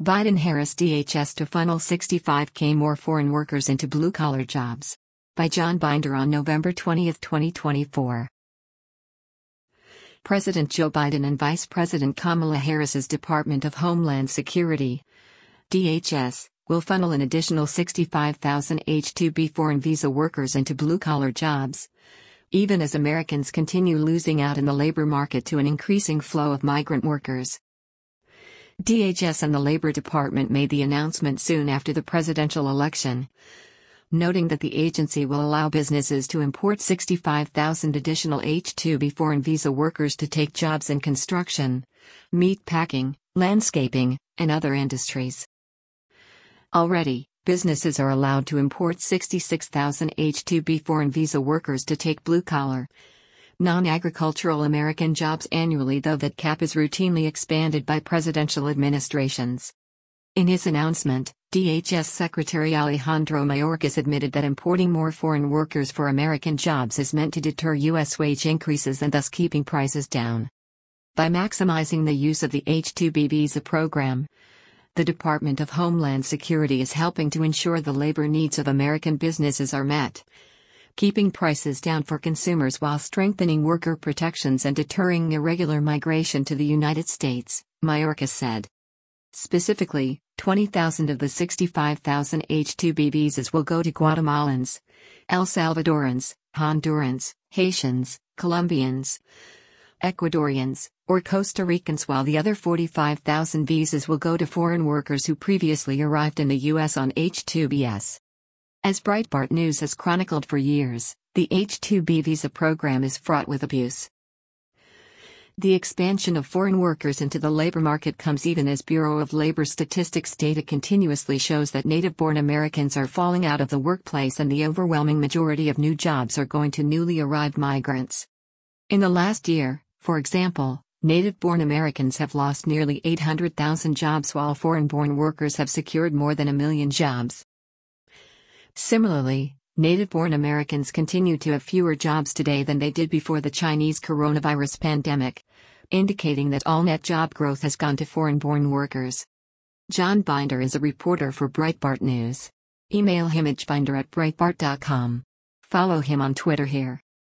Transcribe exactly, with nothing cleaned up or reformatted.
Biden-Harris D H S to funnel sixty-five thousand more foreign workers into blue-collar jobs. By John Binder on November twentieth, twenty twenty-four. President Joe Biden and Vice President Kamala Harris's Department of Homeland Security, D H S, will funnel an additional sixty-five thousand H two B foreign visa workers into blue-collar jobs, even as Americans continue losing out in the labor market to an increasing flow of migrant workers. D H S and the Labor Department made the announcement soon after the presidential election, noting that the agency will allow businesses to import sixty-five thousand additional H two B foreign visa workers to take jobs in construction, meat packing, landscaping, and other industries. Already, businesses are allowed to import sixty-six thousand H two B foreign visa workers to take blue-collar, non-agricultural American jobs annually, though that cap is routinely expanded by presidential administrations. In his announcement, D H S Secretary Alejandro Mayorkas admitted that importing more foreign workers for American jobs is meant to deter U S wage increases and thus keeping prices down. By maximizing the use of the H two B visa program, the Department of Homeland Security is helping to ensure the labor needs of American businesses are met, keeping prices down for consumers while strengthening worker protections and deterring irregular migration to the United States, Mayorkas said. Specifically, twenty thousand of the sixty-five thousand H two B visas will go to Guatemalans, El Salvadorans, Hondurans, Haitians, Colombians, Ecuadorians, or Costa Ricans, while the other forty-five thousand visas will go to foreign workers who previously arrived in the U S on H two Bs. As Breitbart News has chronicled for years, the H two B visa program is fraught with abuse. The expansion of foreign workers into the labor market comes even as Bureau of Labor Statistics data continuously shows that native-born Americans are falling out of the workplace and the overwhelming majority of new jobs are going to newly arrived migrants. In the last year, for example, native-born Americans have lost nearly eight hundred thousand jobs while foreign-born workers have secured more than a million jobs. Similarly, native-born Americans continue to have fewer jobs today than they did before the Chinese coronavirus pandemic, indicating that all net job growth has gone to foreign-born workers. John Binder is a reporter for Breitbart News. Email him at binder at breitbart dot com. Follow him on Twitter here.